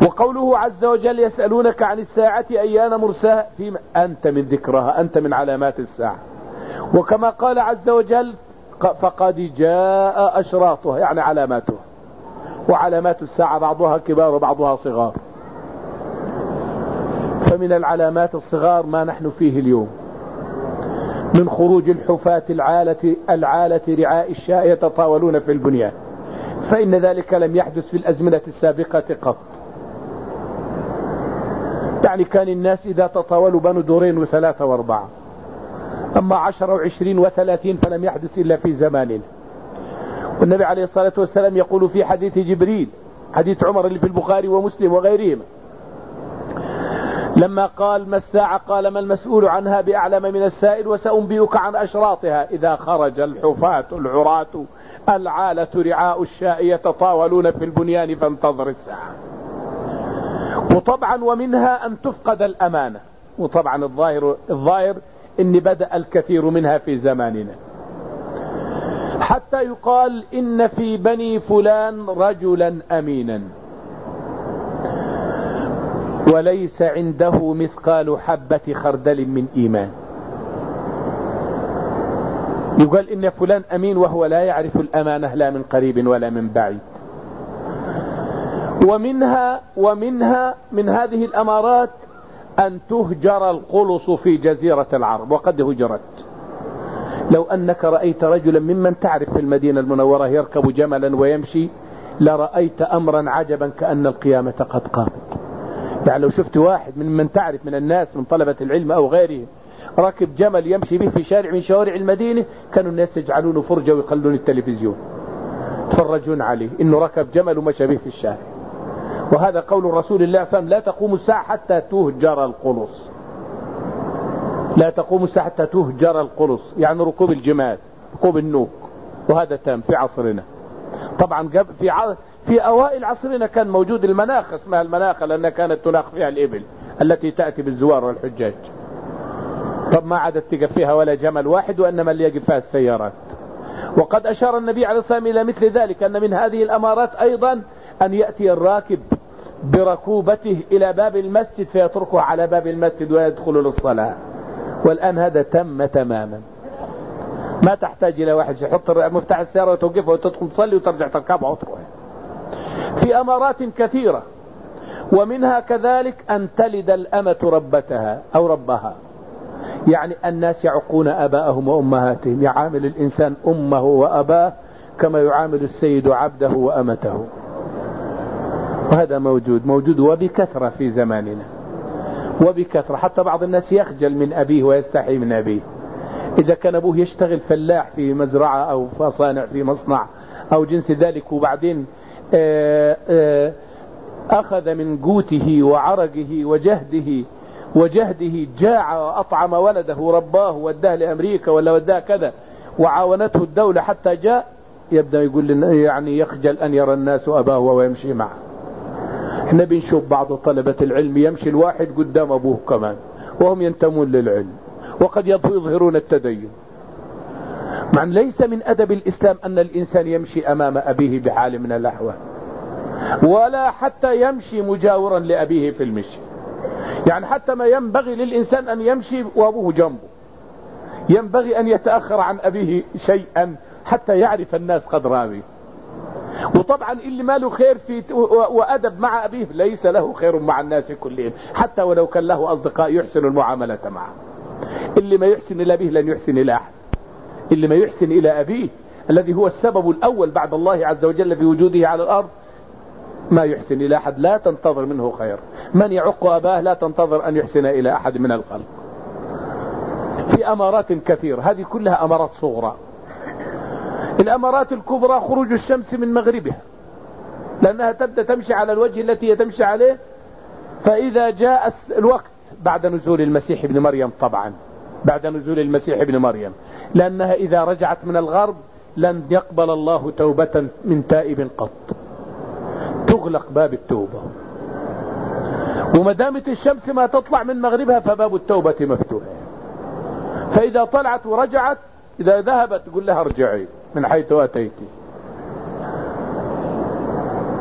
وقوله عز وجل يسألونك عن الساعة أيان مرساها فيما أنت من ذكرها، أنت من علامات الساعة. وكما قال عز وجل فقد جاء أشراطها يعني علاماتها، وعلامات الساعة بعضها كبار وبعضها صغار. فمن العلامات الصغار ما نحن فيه اليوم من خروج الحفاة العالة رعاء الشاء يتطاولون في البنيان، فإن ذلك لم يحدث في الأزمنة السابقة قط. يعني كان الناس إذا تطاولوا بنوا دورين وثلاثة واربعة، أما 10 و20 و30 فلم يحدث إلا في زماننا. والنبي عليه الصلاة والسلام يقول في حديث جبريل، حديث عمر اللي في البخاري ومسلم وغيرهما، لما قال ما الساعة قال ما المسؤول عنها بأعلم من السائل وسأنبئك عن أشراطها إذا خرج الحفاة العراة العالة رعاء الشاء يتطاولون في البنيان فانتظر الساعة. وطبعا ومنها أن تفقد الأمانة، وطبعا الظاهر إن بدأ الكثير منها في زماننا، حتى يقال إن في بني فلان رجلا أمينا وليس عنده مثقال حبة خردل من إيمان. يقال إن فلان أمين وهو لا يعرف الأمانة لا من قريب ولا من بعيد. ومنها من هذه الأمارات أن تهجر القلص في جزيرة العرب، وقد هجرت. لو أنك رأيت رجلا ممن تعرف في المدينة المنورة يركب جملا ويمشي لرأيت أمرا عجبا كأن القيامة قد قامت. يعني لو شفت واحد ممن تعرف من الناس من طلبة العلم أو غيره ركب جمل يمشي به في شارع من شوارع المدينة، كانوا الناس يجعلونه فرجة ويخلون التلفزيون تفرجون عليه إنه ركب جمل ومشى به في الشارع. وهذا قول رسول الله صلى الله عليه وسلم لا تقوم الساعة حتى تهجر القلص. لا تقوم الساعة حتى تهجر القلص، يعني ركوب الجمال ركوب النوق، وهذا تام في عصرنا. طبعا في أوائل عصرنا كان موجود المناخ، اسمها المناخ لأنها كانت تناخ فيها الإبل التي تأتي بالزوار والحجاج. طب ما عادت تقف فيها ولا جمل واحد، وإنما اللي يقف فيها السيارات. وقد أشار النبي عليه الصلاة والسلام إلى مثل ذلك، أن من هذه الأمارات أيضا أن يأتي الراكب بركوبته إلى باب المسجد فيتركه على باب المسجد ويدخل للصلاة. والآن هذا تم تماما، ما تحتاج إلى واحد يحط مفتاح السيارة وتوقفها وتدخل تصلي وترجع تركبها وتروح. في أمارات كثيرة، ومنها كذلك أن تلد الأمة ربتها أو ربها. يعني الناس يعقون أباءهم وأمهاتهم، يعامل الإنسان أمه وأباه كما يعامل السيد عبده وأمته. وهذا موجود وبكثرة في زماننا وبكثرة، حتى بعض الناس يخجل من أبيه ويستحي من أبيه. إذا كان أبوه يشتغل فلاح في مزرعة أو صانع في مصنع أو جنس ذلك، وبعدين أخذ من قوته وعرقه وجهده جاع وأطعم ولده ورباه وداه لأمريكا ولا وداه كذا وعاونته الدولة حتى جاء، يبدأ يقول لنا يعني يخجل أن يرى الناس أباه ويمشي معه. احنا بنشوف بعض طلبة العلم يمشي الواحد قدام أبوه كمان وهم ينتمون للعلم، وقد يظهرون التدين. مع ليس من أدب الإسلام أن الإنسان يمشي أمام أبيه بحال من الأحوال، ولا حتى يمشي مجاورا لأبيه في المشي. يعني حتى ما ينبغي للإنسان أن يمشي وأبوه جنبه، ينبغي أن يتأخر عن أبيه شيئا حتى يعرف الناس قدر أبيه. وطبعا اللي ما له خير في وأدب مع أبيه ليس له خير مع الناس كلهم، حتى ولو كان له أصدقاء يحسن المعاملة معه. اللي ما يحسن إلى أبيه لن يحسن إلى أحد. اللي ما يحسن إلى أبيه الذي هو السبب الأول بعد الله عز وجل في وجوده على الأرض ما يحسن إلى أحد، لا تنتظر منه خير. من يعق أباه لا تنتظر أن يحسن إلى أحد من الخلق. في أمارات كثيرة، هذه كلها أمارات صغرى. الأمارات الكبرى خروج الشمس من مغربها، لأنها تبدأ تمشي على الوجه التي تمشي عليه، فإذا جاء الوقت بعد نزول المسيح ابن مريم، طبعا بعد نزول المسيح ابن مريم، لأنها إذا رجعت من الغرب لن يقبل الله توبة من تائب قط، تغلق باب التوبة. ومدامة الشمس ما تطلع من مغربها فباب التوبة مفتوح. فإذا طلعت ورجعت إذا ذهبت تقول لها ارجعي من حيث أتيتي.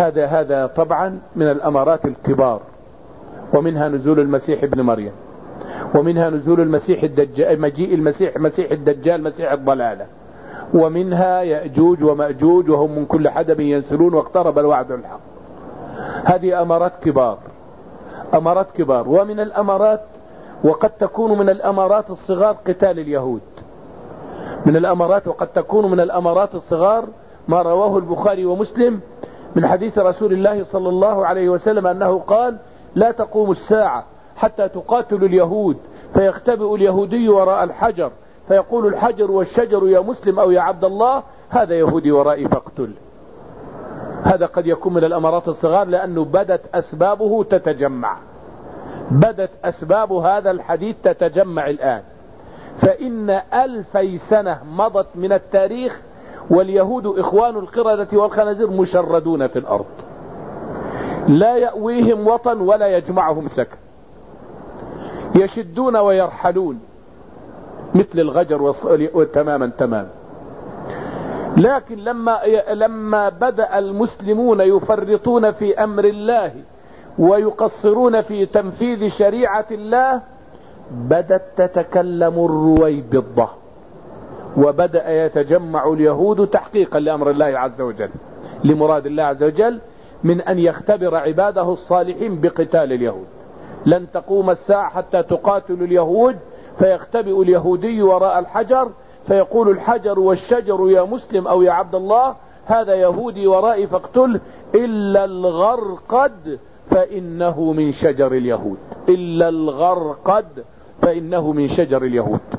هذا طبعا من الأمارات الكبار، ومنها نزول المسيح ابن مريم، ومنها نزول المسيح الدجال، مجيء مسيح الدجال مسيح الضلالة، ومنها يأجوج ومأجوج وهم من كل حدب ينسلون واقترب الوعد الحق. هذه أمارات كبار. ومن الأمارات، وقد تكون من الأمارات الصغار، قتال اليهود. من الأمارات وقد تكون من الأمارات الصغار ما رواه البخاري ومسلم من حديث رسول الله صلى الله عليه وسلم أنه قال: لا تقوم الساعة حتى تقاتل اليهود، فيختبئ اليهودي وراء الحجر، فيقول الحجر والشجر: يا مسلم أو يا عبد الله، هذا يهودي ورائي فاقتل. هذا قد يكون من الأمارات الصغار، لأنه بدت أسباب هذا الحديث تتجمع الآن. فإن 2000 سنة مضت من التاريخ واليهود إخوان القردة والخنازير مشردون في الأرض، لا يأويهم وطن ولا يجمعهم سكن، يشدون ويرحلون مثل الغجر تماما. لكن لما بدأ المسلمون يفرطون في أمر الله ويقصرون في تنفيذ شريعة الله، بدأت تتكلم الرويبضة، وبدأ يتجمع اليهود تحقيقا لأمر الله عز وجل، لمراد الله عز وجل من أن يختبر عباده الصالحين بقتال اليهود. لن تقوم الساعة حتى تقاتل اليهود، فيختبئ اليهودي وراء الحجر، فيقول الحجر والشجر: يا مسلم أو يا عبد الله، هذا يهودي ورائي فاقتله، إلا الغرقد فإنه من شجر اليهود.